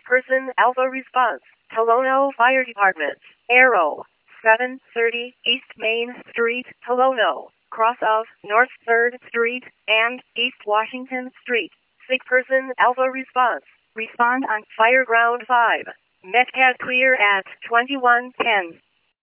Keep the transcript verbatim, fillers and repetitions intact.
person Alpha response. Tolono Fire Department. Arrow. seven thirty East Main Street, Tolono. Cross of North third Street and East Washington Street. Sick person Alpha response. Respond on Fireground five. Metcalf clear at twenty-one ten.